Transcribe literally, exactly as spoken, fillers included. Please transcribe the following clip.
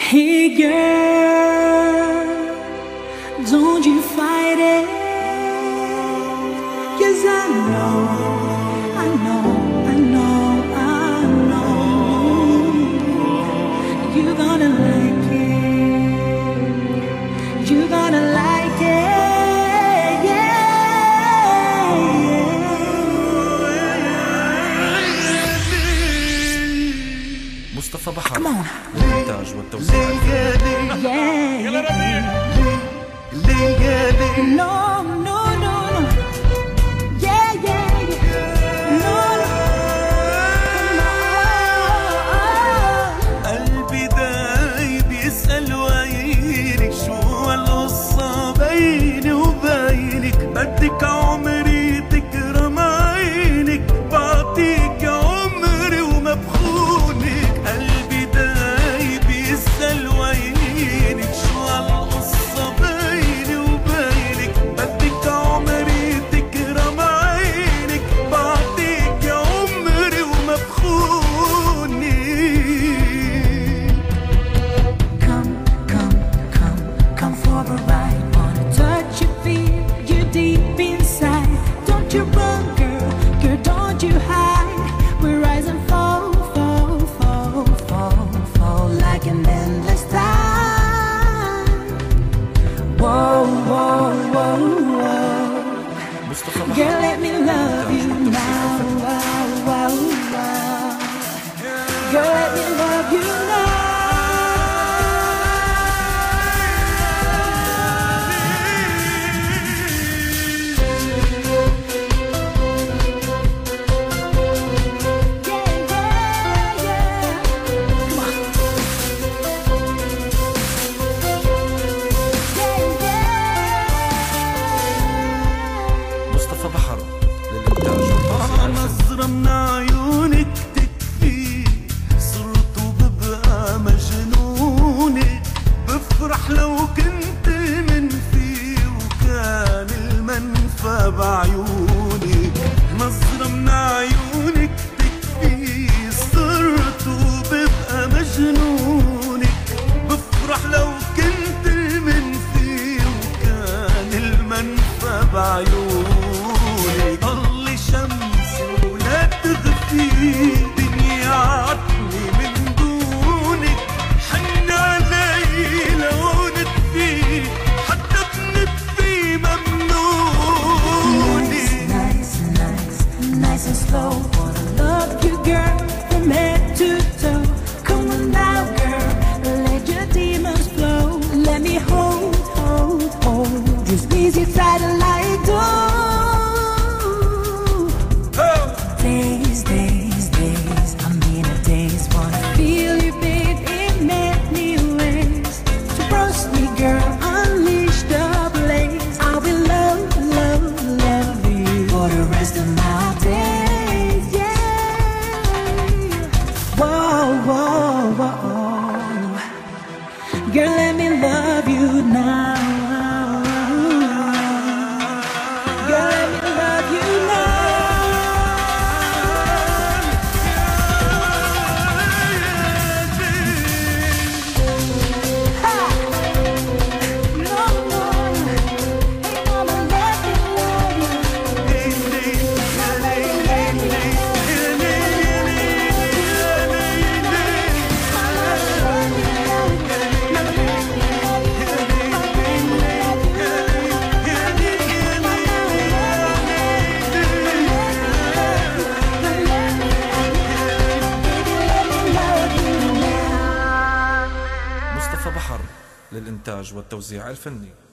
Hey girl, don't you fight it, 'cause I know, I know, I know, I know you're gonna like it, you're gonna like it, yeah. مصطفى بحر الإنتاج والتوزيع. No, no, no, no. Yeah, yeah, yeah. No, no. قلبي دايب يسأل وينك، شو القصة بيني وبينك؟ بدك عمري تكرم عينك، بعطيك عمري وما بخونك. قلبي دايب يسأل وينك، شو القصة بيني وبينك؟ بدك عمري تكرم عينك، بعطيك عمري وما بخونك. Come, come, come, come for a ride. Wanna touch you, feel you deep inside. Don't you run, girl, girl, don't you hide. We rise and fall, fall, fall, fall, fall like an endless tide. Whoa, whoa, whoa, whoa. مصطفى Girl, بحر let me love you now. Wow, wow, wow. Girl, let me love you now. مصطفى بحر للإنتاج والتوزيع. نظرة من عيونك تكفي، صرت وببقى مجنونك. بفرح لو كنت المنفي وكان المنفى بعيونك. نظرة من عيونك تكفي، صرت وببقى مجنونك. بفرح لو كنت المنفي وكان المنفى بعيونك. ضل شمس ولا تغفي، دنيا عطني من دونك. حن علي لو نطفي، حتى بنطفي ممنونك. Nice, nice, nice and slow. Wanna love you, girl, from head to toe. Come on now, girl, let your demons flow. Let me hold, hold, hold. Just squeeze you tight like dough. Days, days, days, I'm in a daze. Wanna feel you, babe, in many ways. So trust me, girl, unleash the blaze. I will love, love, love you for the rest of my days, yeah. Whoa, whoa, whoa. Girl, let me love you now. Girl, let me love you now. Ha! No, no. Hey, mama, let me love you. Mama, let me love مصطفى بحر للإنتاج والتوزيع الفني.